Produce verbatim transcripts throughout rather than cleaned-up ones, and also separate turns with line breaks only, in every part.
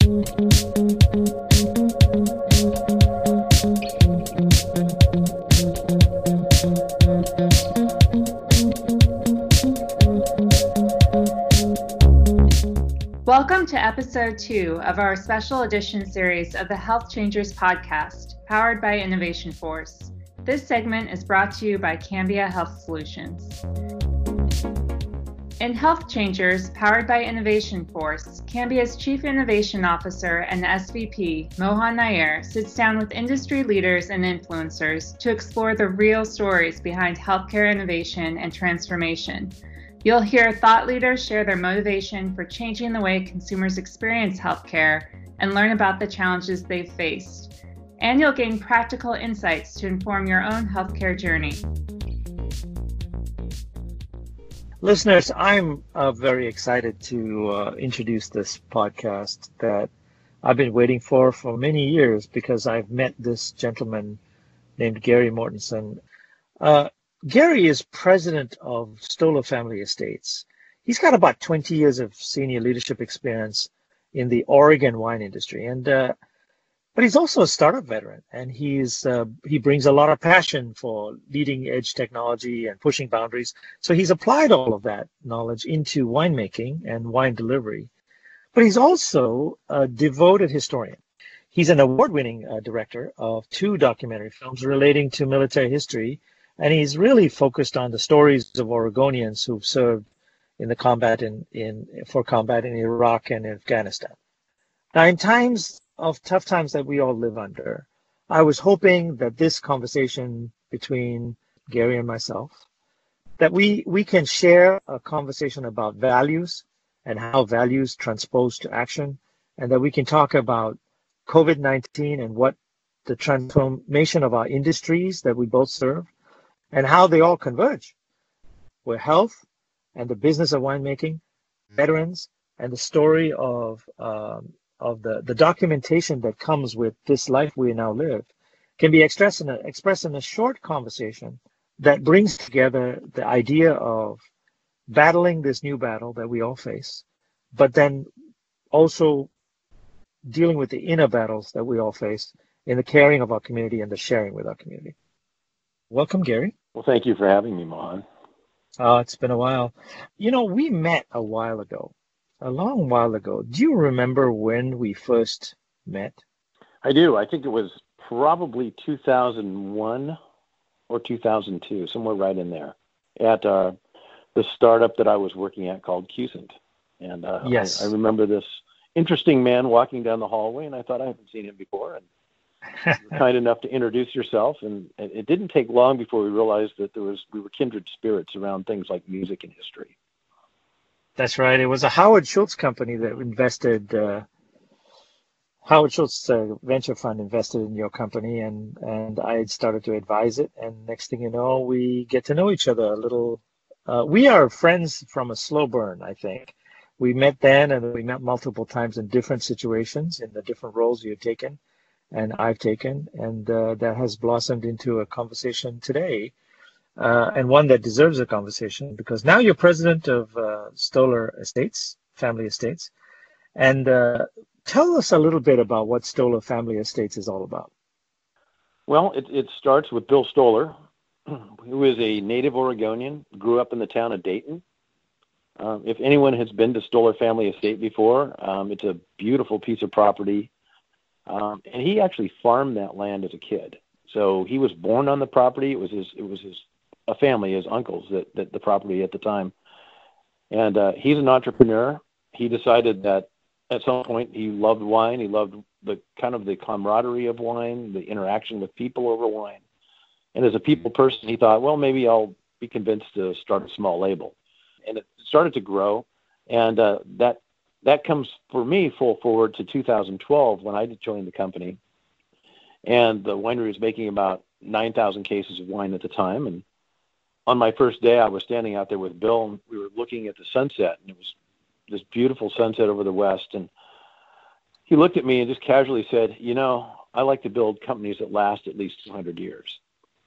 Welcome to episode two of our special edition series of the Health Changers podcast, powered by Innovation Force. This segment is brought to you by Cambia Health Solutions. In Health Changers, powered by Innovation Force, Cambia's Chief Innovation Officer and S V P, Mohan Nair, sits down with industry leaders and influencers to explore the real stories behind healthcare innovation and transformation. You'll hear thought leaders share their motivation for changing the way consumers experience healthcare and learn about the challenges they've faced. And you'll gain practical insights to inform your own healthcare journey.
Listeners, I'm uh, very excited to uh, introduce this podcast that I've been waiting for for many years because I've met this gentleman named Gary Mortensen. Uh, Gary is president of Stoller Family Estates. He's got about twenty years of senior leadership experience in the Oregon wine industry, and uh, but he's also a startup veteran, and he's uh, he brings a lot of passion for leading edge technology and pushing boundaries. So he's applied all of that knowledge into winemaking and wine delivery. But he's also a devoted historian. He's an award-winning uh, director of two documentary films relating to military history. And he's really focused on the stories of Oregonians who've served in the combat in, in for combat in Iraq and Afghanistan. Now, in times of tough times that we all live under, I was hoping that this conversation between Gary and myself, that we, we can share a conversation about values and how values transpose to action, and that we can talk about COVID nineteen and what the transformation of our industries that we both serve, and how they all converge, where health and the business of winemaking, veterans, and the story of um, of the, the documentation that comes with this life we now live can be expressed in, a, expressed in a short conversation that brings together the idea of battling this new battle that we all face, but then also dealing with the inner battles that we all face in the caring of our community and the sharing with our community. Welcome, Gary.
Well, thank you for having me, Mohan.
Oh, it's been a while. You know, we met a while ago, a long while ago. Do you remember when we first met?
I do. I think it was probably two thousand one or two thousand two, somewhere right in there, at uh, the startup that I was working at called Cusant. And uh,
yes.
I, I remember this interesting man walking down the hallway, and I thought I haven't seen him before. And you were kind enough to introduce yourself, and it didn't take long before we realized that there was we were kindred spirits around things like music and history.
That's right. It was a Howard Schultz company that invested. Uh, Howard Schultz uh, venture fund invested in your company, and and I had started to advise it. And next thing you know, we get to know each other a little. Uh, we are friends from a slow burn, I think. We met then, and we met multiple times in different situations in the different roles you've taken and I've taken, and uh, that has blossomed into a conversation today, uh, and one that deserves a conversation, because now you're president of uh, Stoller Estates, Family Estates, and uh, tell us a little bit about what Stoller Family Estates is all about.
Well, it, it starts with Bill Stoller, who is a native Oregonian, grew up in the town of Dayton. Um, if anyone has been to Stoller Family Estate before, um, it's a beautiful piece of property. Um, and he actually farmed that land as a kid. So he was born on the property. It was his, it was his, a family, his uncles, that, that the property at the time. And uh, he's an entrepreneur. He decided that at some point he loved wine. He loved the kind of the camaraderie of wine, the interaction with people over wine. And as a people person, he thought, well, maybe I'll be convinced to start a small label. And it started to grow. And uh, that That comes, for me, full forward to two thousand twelve when I joined the company. And the winery was making about nine thousand cases of wine at the time. And on my first day, I was standing out there with Bill, and we were looking at the sunset. And it was this beautiful sunset over the west. And he looked at me and just casually said, you know, I like to build companies that last at least two hundred years.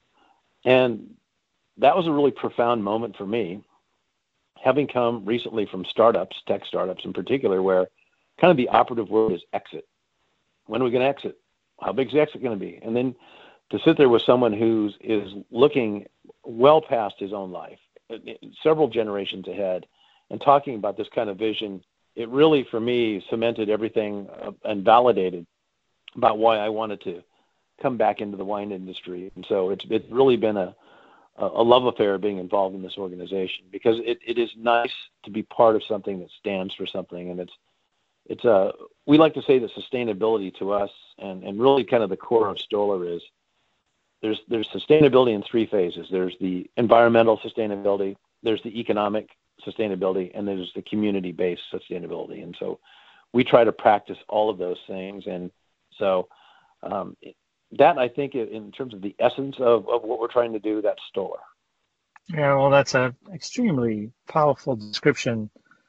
And that was a really profound moment for me, having come recently from startups, tech startups in particular, where kind of the operative word is exit. When are we going to exit? How big is the exit going to be? And then to sit there with someone who's is looking well past his own life, several generations ahead, and talking about this kind of vision, it really, for me, cemented everything uh, and validated about why I wanted to come back into the wine industry. And so it's it's really been a a love affair being involved in this organization, because it, it is nice to be part of something that stands for something. And it's it's a we like to say that sustainability to us, and, and really kind of the core of Stoller is there's there's sustainability in three phases. There's the environmental sustainability, there's the economic sustainability, and there's the community-based sustainability. And so we try to practice all of those things. And so um, that, I think, in terms of the essence of, of what we're trying to do, that's Stoller.
Yeah, well, that's an extremely powerful description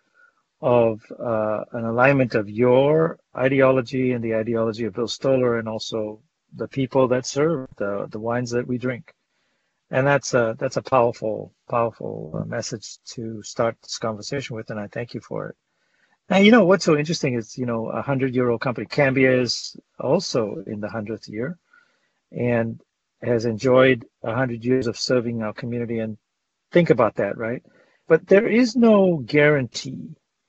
of uh, an alignment of your ideology and the ideology of Bill Stoller, and also the people that serve the the wines that we drink. And that's a that's a powerful powerful uh, message to start this conversation with, and I thank you for it. Now, you know what's so interesting is, you know, a hundred year old company, Cambia, is also in the hundredth year, and has enjoyed a hundred years of serving our community. And think about that, right? But there is no guarantee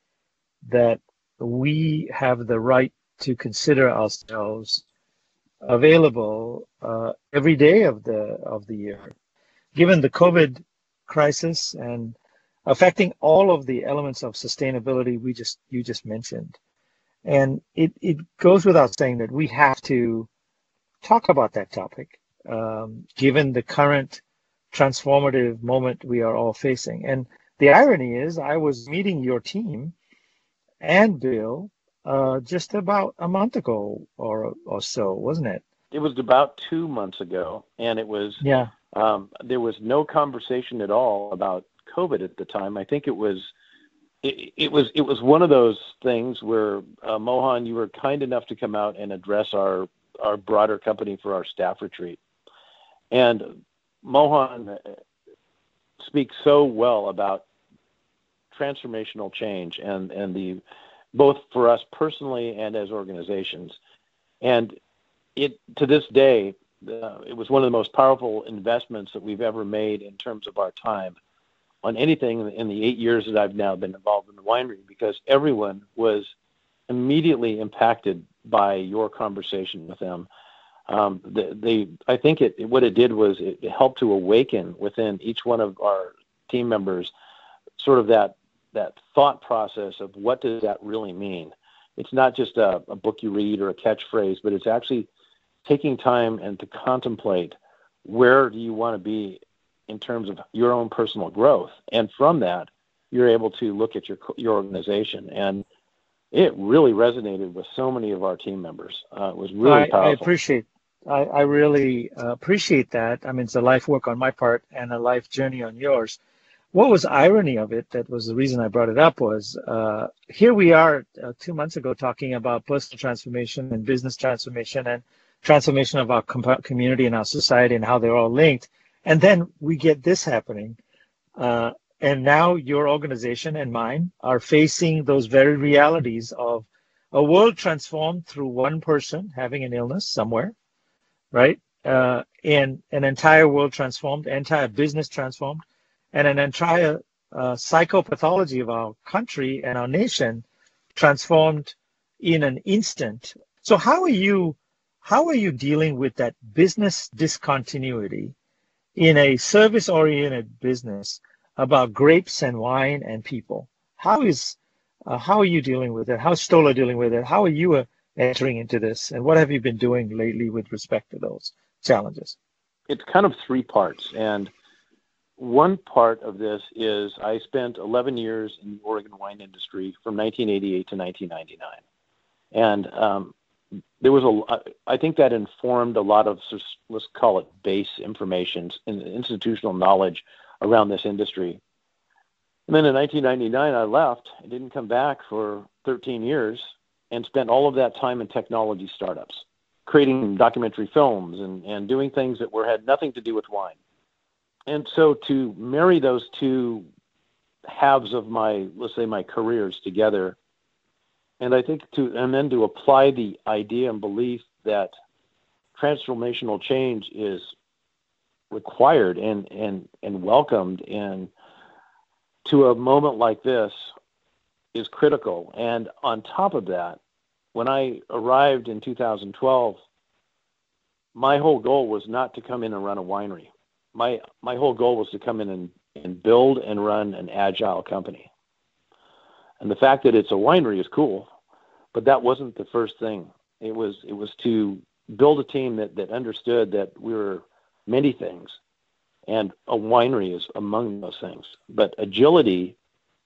that we have the right to consider ourselves available uh, every day of the of the year, given the COVID crisis and affecting all of the elements of sustainability we just you just mentioned. And it, it goes without saying that we have to talk about that topic, um, given the current transformative moment we are all facing. And the irony is, I was meeting your team and Bill uh, just about a month ago or or so, wasn't it?
It was about two months ago, and it was
yeah.
Um, there was no conversation at all about COVID at the time. I think it was it, it was it was one of those things where uh, Mohan, you were kind enough to come out and address our our broader company for our staff retreat, and Mohan speaks so well about transformational change and and the both for us personally and as organizations, and it to this day. Uh, it was one of the most powerful investments that we've ever made in terms of our time on anything in the eight years that I've now been involved in the winery, because everyone was immediately impacted by your conversation with them. Um, they, they, I think it, what it did was it helped to awaken within each one of our team members sort of that that thought process of what does that really mean. It's not just a, a book you read or a catchphrase, but it's actually taking time and to contemplate where do you want to be in terms of your own personal growth. And from that, you're able to look at your your organization. And it really resonated with so many of our team members. Uh, it was really
I,
powerful.
I appreciate I, I really uh, appreciate that. I mean, it's a life work on my part and a life journey on yours. What was irony of it, that was the reason I brought it up, was uh, here we are uh, two months ago talking about personal transformation and business transformation and transformation of our com- community and our society and how they're all linked. And then we get this happening. Uh, and now your organization and mine are facing those very realities of a world transformed through one person having an illness somewhere, right? Uh, and an entire world transformed, entire business transformed, and an entire uh, psychopathology of our country and our nation transformed in an instant. So how are you How are you dealing with that business discontinuity in a service-oriented business about grapes and wine and people? How is uh, how are you dealing with it? How is Stoller dealing with it? How are you uh, entering into this? And what have you been doing lately with respect to those challenges?
It's kind of three parts. And one part of this is I spent eleven years in the Oregon wine industry from nineteen eighty-eight to nineteen ninety-nine. And um, there was a, I think that informed a lot of, let's call it base information and institutional knowledge around this industry. And then in nineteen ninety-nine, I left and didn't come back for thirteen years and spent all of that time in technology startups, creating documentary films and, and doing things that were had nothing to do with wine. And so to marry those two halves of my, let's say, my careers together, And I think to, and then to apply the idea and belief that transformational change is required and, and, and welcomed and to a moment like this is critical. And on top of that, when I arrived in two thousand twelve, my whole goal was not to come in and run a winery. My my whole goal was to come in and, and build and run an agile company. And the fact that it's a winery is cool, but that wasn't the first thing. It was it was to build a team that, that understood that we were many things, and a winery is among those things. But agility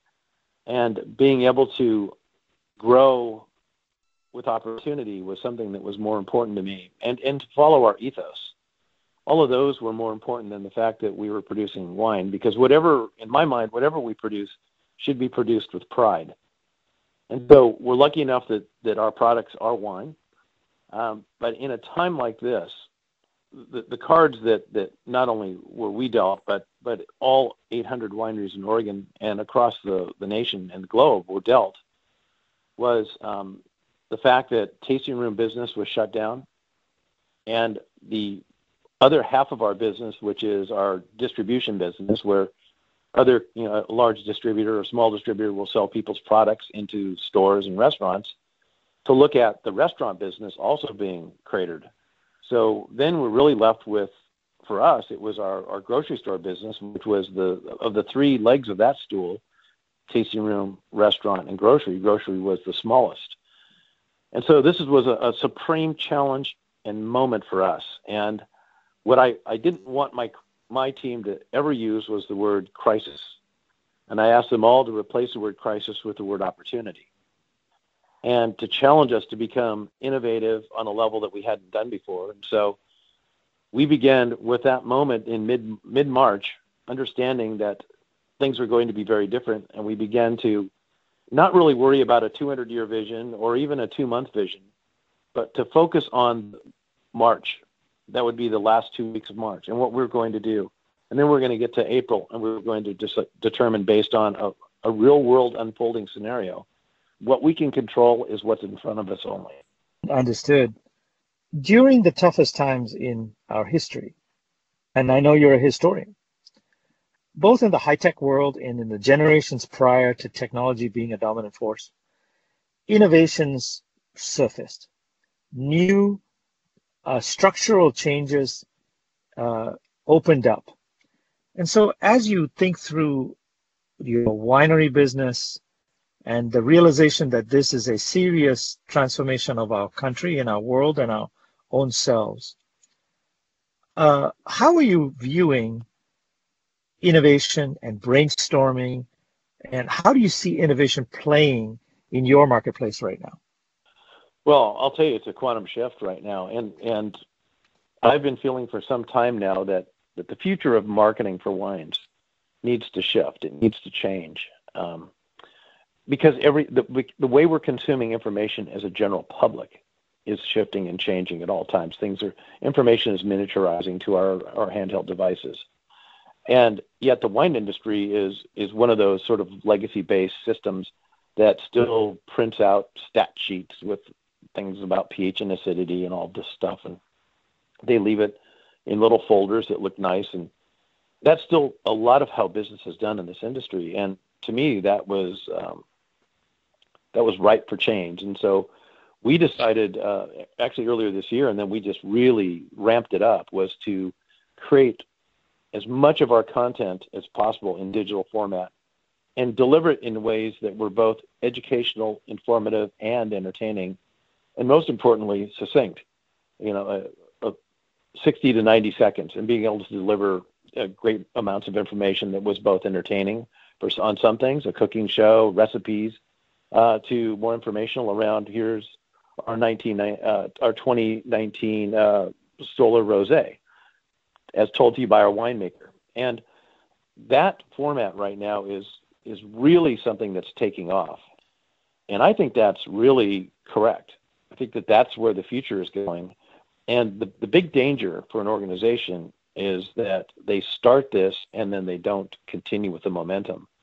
and being able to grow with opportunity was something that was more important to me, and, and to follow our ethos. All of those were more important than the fact that we were producing wine, because whatever, in my mind, whatever we produce should be produced with pride. And so we're lucky enough that, that our products are wine. Um, but in a time like this, the, the cards that, that not only were we dealt, but, but all eight hundred wineries in Oregon and across the, the nation and the globe were dealt was um, the fact that tasting room business was shut down, and the other half of our business, which is our distribution business, where other, you know, a large distributor or small distributor will sell people's products into stores and restaurants, to look at the restaurant business also being cratered. So then we're really left with, for us, it was our, our grocery store business, which was the, of the three legs of that stool, tasting room, restaurant, and grocery. Grocery was the smallest. And so this was a, a supreme challenge and moment for us. And what I, I didn't want my my team to ever use was the word crisis. And I asked them all to replace the word crisis with the word opportunity, and to challenge us to become innovative on a level that we hadn't done before. And so we began with that moment in mid mid-March, understanding that things were going to be very different. And we began to not really worry about a two hundred year vision or even a two month vision, but to focus on March. That would be the last two weeks of March and what we're going to do. And then we're going to get to April, and we're going to dis- determine based on a, a real world unfolding scenario. What we can control is what's in front of us only.
Understood. During the toughest times in our history, and I know you're a historian, both in the high-tech world and in the generations prior to technology being a dominant force, innovations surfaced. New uh, structural changes uh, opened up. And so as you think through your winery business and the realization that this is a serious transformation of our country and our world and our own selves, uh, how are you viewing innovation and brainstorming, and how do you see innovation playing in your marketplace right now?
Well, I'll tell you, it's a quantum shift right now. And and I've been feeling for some time now that, that the future of marketing for wines needs to shift. It needs to change. Um, because every the, the way we're consuming information as a general public is shifting and changing at all times. Things are, information is miniaturizing to our, our handheld devices. And yet the wine industry is is one of those sort of legacy-based systems that still prints out stat sheets with things about pH and acidity and all this stuff, and they leave it in little folders that look nice. And that's still a lot of how business is done in this industry. And to me, that was um, that was ripe for change. And so we decided, uh, actually earlier this year, and then we just really ramped it up, was to create as much of our content as possible in digital format and deliver it in ways that were both educational, informative, and entertaining, and most importantly, succinct. You know, uh, uh, sixty to ninety seconds, and being able to deliver uh, great amounts of information that was both entertaining for, on some things, a cooking show, recipes, uh, to more informational around, here's our nineteen, uh, our twenty nineteen uh, Stoller Rosé, as told to you by our winemaker. And that format right now is is really something that's taking off. And I think that's really correct. I think that that's where the future is going. And the, the big danger for an organization is that they start this and then they don't continue with the momentum.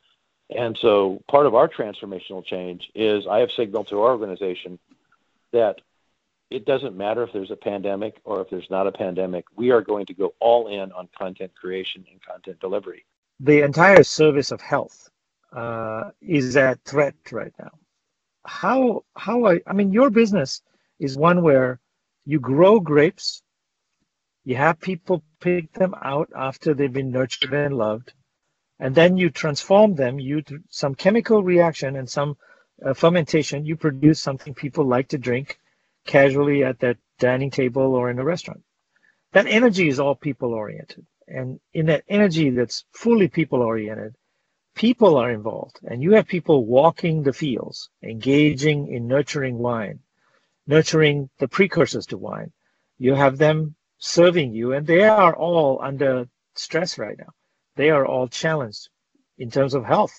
And so part of our transformational change is I have signaled to our organization that it doesn't matter if there's a pandemic or if there's not a pandemic. We are going to go all in on content creation and content delivery.
The entire service of health uh, is at threat right now. How, how I, I mean, your business is one where you grow grapes, you have people pick them out after they've been nurtured and loved, and then you transform them, you do some chemical reaction and some uh, fermentation, you produce something people like to drink casually at their dining table or in a restaurant. That energy is all people-oriented. And in that energy that's fully people-oriented, people are involved. And you have people walking the fields, engaging in nurturing wine, nurturing the precursors to wine. You have them serving you, and they are all under stress right now. They are all challenged in terms of health,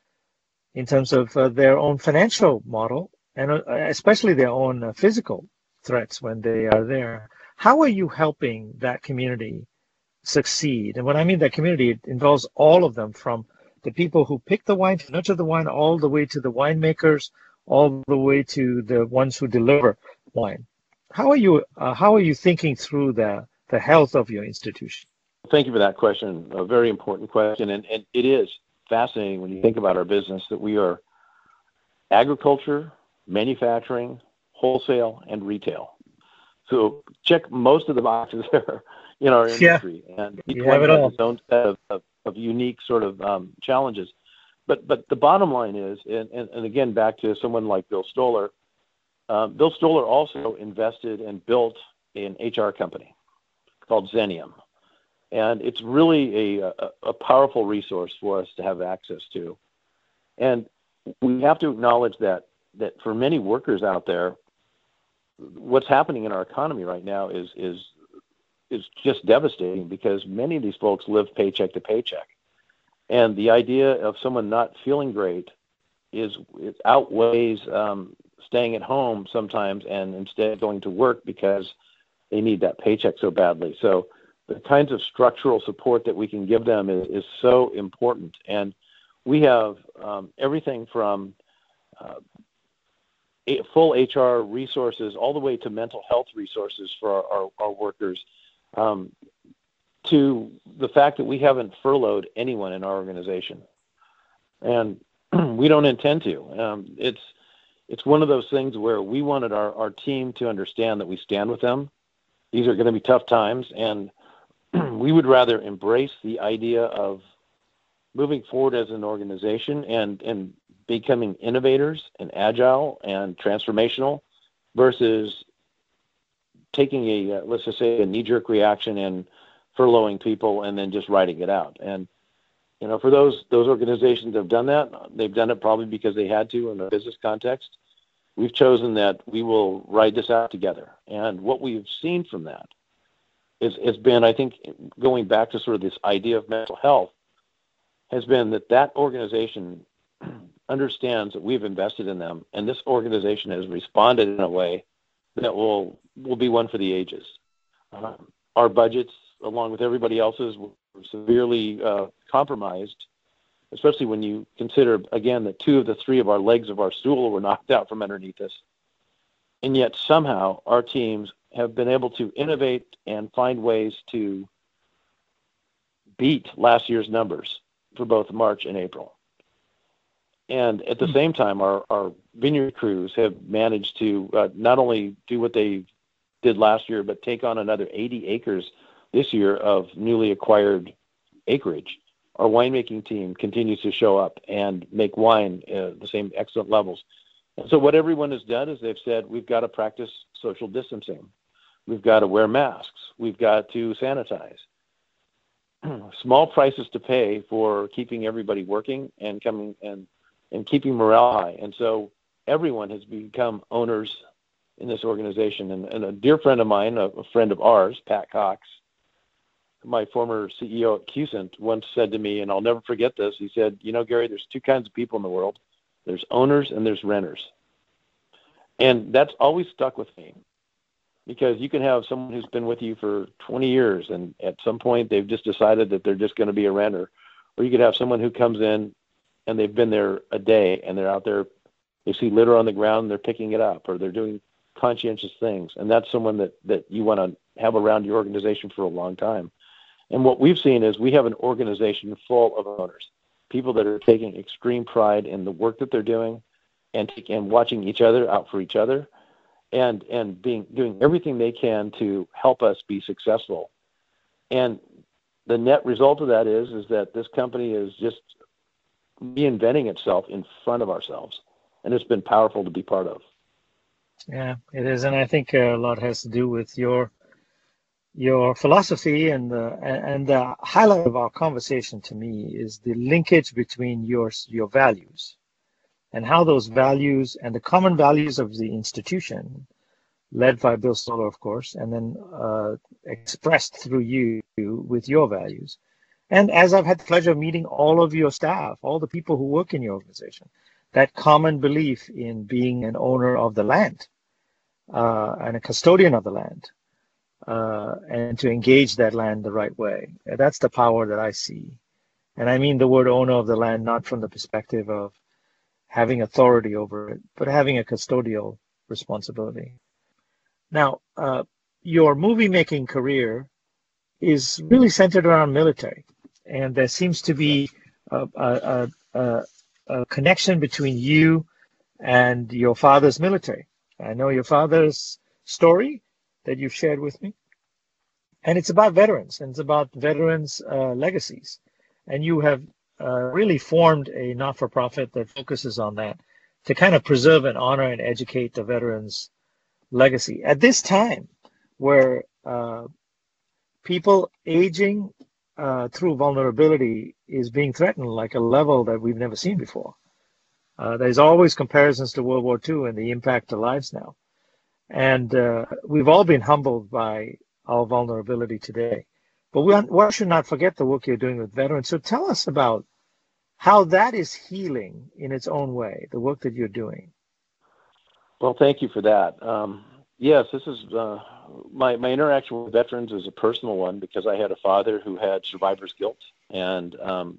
in terms of uh, their own financial model, and uh, especially their own uh, physical threats when they are there. How are you helping that community succeed? And when I mean that community, it involves all of them, from the people who pick the wine, to nurture the wine, all the way to the winemakers, all the way to the ones who deliver wine. How are you? Uh, how are you thinking through the the health of your institution?
Thank you for that question. A very important question, and, and it is fascinating when you think about our business that we are agriculture, manufacturing, wholesale, and retail. So check most of the boxes there in our industry, yeah. And each
you
one
have
has
all.
its own set of, of, of unique sort of um, challenges. But but the bottom line is, and, and, and again, back to someone like Bill Stoller, uh, Bill Stoller also invested and built an H R company called Xenium. And it's really a, a, a powerful resource for us to have access to. And we have to acknowledge that that for many workers out there, what's happening in our economy right now is is is just devastating, because many of these folks live paycheck to paycheck. And the idea of someone not feeling great is it outweighs um, staying at home sometimes and instead going to work because they need that paycheck so badly. So the kinds of structural support that we can give them is, is so important. And we have um, everything from uh, a full H R resources all the way to mental health resources for our, our, our workers, um, to the fact that we haven't furloughed anyone in our organization. And we don't intend to. Um, it's it's one of those things where we wanted our, our team to understand that we stand with them. These are going to be tough times, and we would rather embrace the idea of moving forward as an organization and, and becoming innovators and agile and transformational versus taking a, uh, let's just say, a knee-jerk reaction and furloughing people and then just writing it out. And, you know, for those those organizations that have done that, they've done it probably because they had to in a business context. We've chosen that we will ride this out together. And what we've seen from that is has been, I think, going back to sort of this idea of mental health, has been that that organization understands that we've invested in them, and this organization has responded in a way that will will be one for the ages. Uh, our budgets, along with everybody else's, were severely uh, compromised, especially when you consider, again, that two of the three of our legs of our stool were knocked out from underneath us. And yet somehow our teams have been able to innovate and find ways to beat last year's numbers for both March and April. And at the same time, our, our vineyard crews have managed to uh, not only do what they did last year, but take on another eighty acres this year of newly acquired acreage. Our winemaking team continues to show up and make wine at the same excellent levels. And so what everyone has done is they've said, we've got to practice social distancing. We've got to wear masks. We've got to sanitize. Small prices to pay for keeping everybody working and coming and, and keeping morale high. And so everyone has become owners in this organization. And, and a dear friend of mine, a, a friend of ours, Pat Cox, my former C E O at Cusant, once said to me, and I'll never forget this, he said, you know, Gary, there's two kinds of people in the world. There's owners and there's renters. And that's always stuck with me, because you can have someone who's been with you for twenty years, and at some point they've just decided that they're just going to be a renter. Or you could have someone who comes in and they've been there a day, and they're out there, they see litter on the ground, and they're picking it up, or they're doing conscientious things. And that's someone that, that you want to have around your organization for a long time. And what we've seen is we have an organization full of owners, people that are taking extreme pride in the work that they're doing, and, and watching each other out for each other, and and being doing everything they can to help us be successful. And the net result of that is is that this company is just reinventing itself in front of ourselves, and it's been powerful to be part of.
Yeah, it is, and I think a lot has to do with your your philosophy, and the and the highlight of our conversation to me is the linkage between your your values and how those values and the common values of the institution, led by Bill Stoller, of course, and then uh, expressed through you with your values. And as I've had the pleasure of meeting all of your staff, all the people who work in your organization, that common belief in being an owner of the land uh, and a custodian of the land, uh, and to engage that land the right way. That's the power that I see. And I mean the word owner of the land, not from the perspective of having authority over it, but having a custodial responsibility. Now, uh, your movie-making career is really centered around military, and there seems to be a, a, a, a connection between you and your father's military. I know your father's story that you've shared with me, and it's about veterans, and it's about veterans' uh, legacies. And you have uh, really formed a not-for-profit that focuses on that to kind of preserve and honor and educate the veterans' legacy. At this time, where uh, people aging uh, through vulnerability is being threatened like a level that we've never seen before. Uh, there's always comparisons to World War Two and the impact to lives now. And uh, we've all been humbled by our vulnerability today. But we, we should not forget the work you're doing with veterans. So tell us about how that is healing in its own way, the work that you're doing.
Well, thank you for that. Um, yes, this is uh, my, my interaction with veterans is a personal one, because I had a father who had survivor's guilt, and um,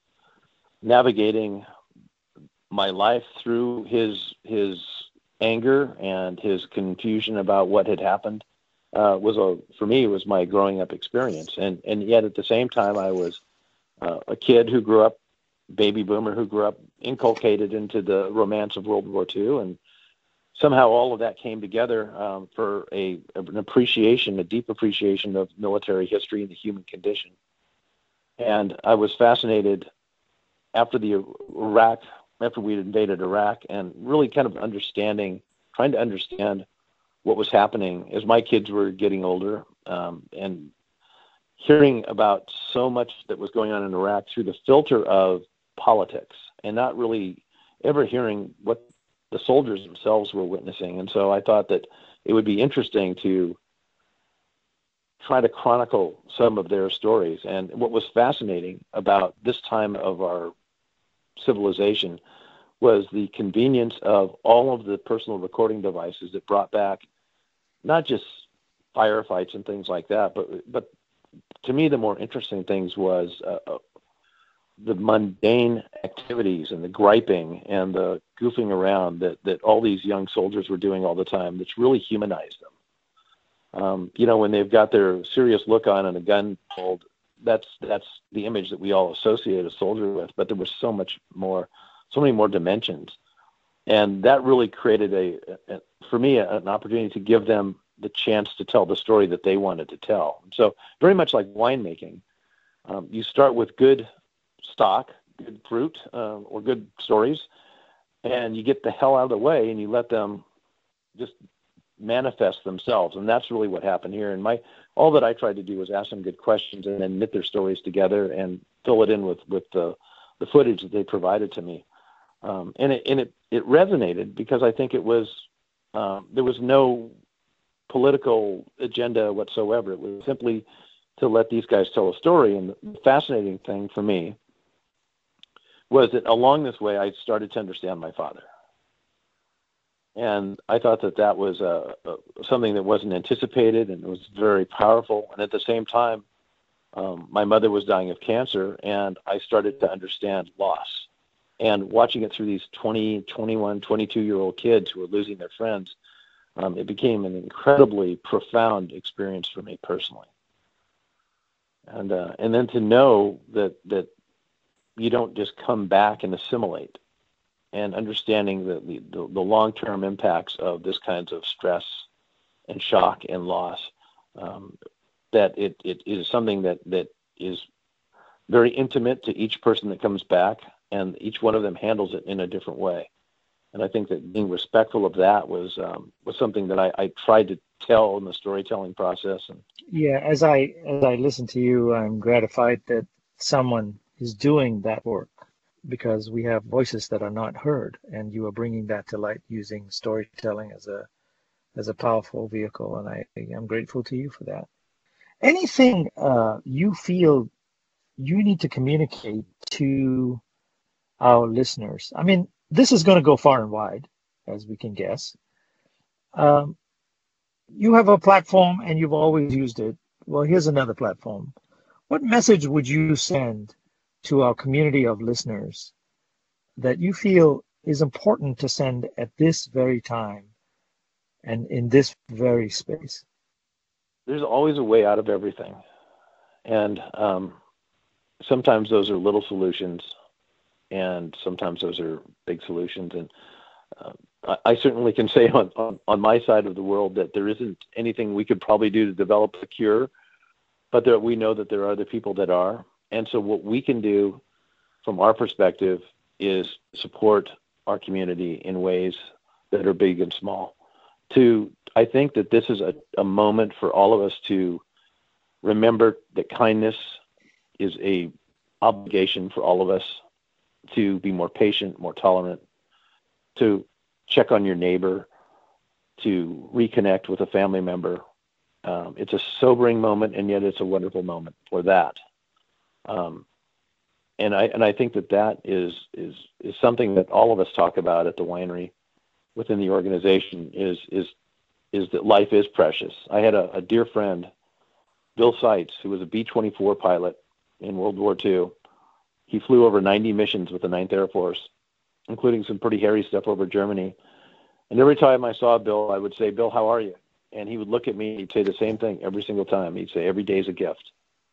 navigating my life through his his anger and his confusion about what had happened uh, was a for me was my growing up experience, and and yet at the same time I was uh, a kid who grew up, baby boomer who grew up inculcated into the romance of World War Two, and somehow all of that came together um, for a an appreciation, a deep appreciation of military history and the human condition. And I was fascinated after the Iraq, after we invaded Iraq, and really kind of understanding, trying to understand what was happening as my kids were getting older, um, and hearing about so much that was going on in Iraq through the filter of politics, and not really ever hearing what the soldiers themselves were witnessing. And so I thought that it would be interesting to try to chronicle some of their stories. And what was fascinating about this time of our civilization was the convenience of all of the personal recording devices that brought back not just firefights and things like that, but but to me the more interesting things was uh, the mundane activities and the griping and the goofing around that, that all these young soldiers were doing all the time that's really humanized them. Um, you know, when they've got their serious look on and a gun pulled, that's that's the image that we all associate a soldier with, but there was so much more, so many more dimensions. And that really created, a, a for me, a, an opportunity to give them the chance to tell the story that they wanted to tell. So very much like winemaking, um, you start with good stock, good fruit, uh, or good stories, and you get the hell out of the way and you let them just manifest themselves. And that's really what happened here. And my all that I tried to do was ask them good questions and then knit their stories together and fill it in with with the the footage that they provided to me. Um, and it and it it resonated because I think it was um, there was no political agenda whatsoever. It was simply to let these guys tell a story. And the fascinating thing for me was that along this way, I started to understand my father. And I thought that that was uh, uh, something that wasn't anticipated, and it was very powerful. And at the same time, um, my mother was dying of cancer, and I started to understand loss. And watching it through these twenty, twenty-one, twenty-two-year-old kids who are losing their friends, um, it became an incredibly profound experience for me personally. And uh, and then to know that that you don't just come back and assimilate, and understanding the, the, the long-term impacts of this kinds of stress and shock and loss, um, that it, it is something that, that is very intimate to each person that comes back, and each one of them handles it in a different way. And I think that being respectful of that was um, was something that I, I tried to tell in the storytelling process. And
yeah, as I as I listen to you, I'm gratified that someone is doing that work, because we have voices that are not heard, and you are bringing that to light using storytelling as a as a powerful vehicle, and I am grateful to you for that. Anything uh, you feel you need to communicate to our listeners? I mean, this is going to go far and wide, as we can guess. Um, you have a platform and you've always used it. Well, here's another platform. What message would you send to our community of listeners that you feel is important to send at this very time and in this very space?
There's always a way out of everything. And um, sometimes those are little solutions, and sometimes those are big solutions. And uh, I, I certainly can say on, on, on my side of the world that there isn't anything we could probably do to develop a cure, but that we know that there are other people that are. And so what we can do from our perspective is support our community in ways that are big and small. To, I think that this is a, a moment for all of us to remember that kindness is a obligation for all of us, to be more patient, more tolerant, to check on your neighbor, to reconnect with a family member. Um, it's a sobering moment, and yet it's a wonderful moment for that. Um, and I and I think that that is is is something that all of us talk about at the winery, within the organization, is is is that life is precious. I had a, a dear friend, Bill Seitz, who was a B twenty-four pilot in World War Two. He flew over ninety missions with the ninth Air Force, including some pretty hairy stuff over Germany. And every time I saw Bill, I would say, "Bill, how are you?" And he would look at me and he'd say the same thing every single time. He'd say, "Every day's a gift."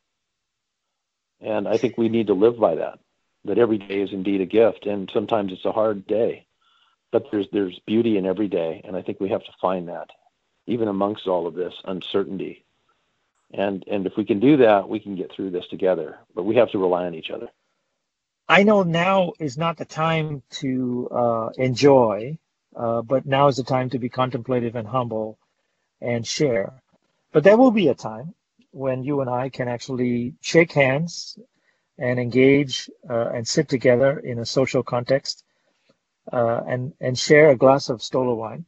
And I think we need to live by that, that every day is indeed a gift. And sometimes it's a hard day, but there's there's beauty in every day. And I think we have to find that, even amongst all of this uncertainty. And and if we can do that, we can get through this together. But we have to rely on each other.
I know now is not the time to uh, enjoy, uh, but now is the time to be contemplative and humble and share. But there will be a time when you and I can actually shake hands and engage uh, and sit together in a social context uh, and, and share a glass of Stoller wine.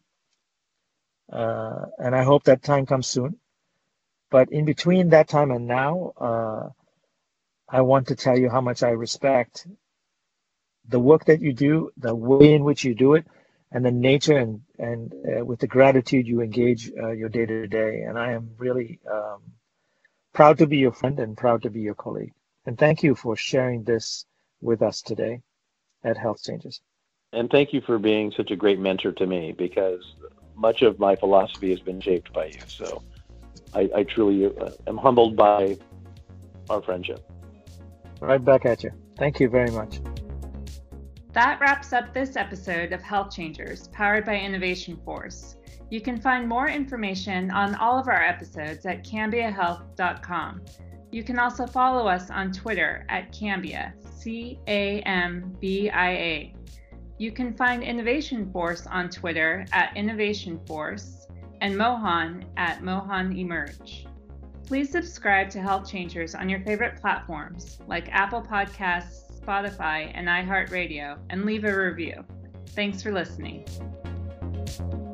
Uh, and I hope that time comes soon. But in between that time and now, uh, I want to tell you how much I respect the work that you do, the way in which you do it, and the nature and, and uh, with the gratitude you engage uh, your day to day. And I am really um, proud to be your friend and proud to be your colleague. And thank you for sharing this with us today at Health Changers.
And thank you for being such a great mentor to me, because much of my philosophy has been shaped by you. So I, I truly uh, am humbled by our friendship.
Right back at you. Thank you very much.
That wraps up this episode of Health Changers, powered by Innovation Force. You can find more information on all of our episodes at cambia health dot com. You can also follow us on Twitter at Cambia, C A M B I A. You can find Innovation Force on Twitter at Innovation Force and Mohan at Mohan Emerge. Please subscribe to Health Changers on your favorite platforms like Apple Podcasts, Spotify, and iHeartRadio, and leave a review. Thanks for listening.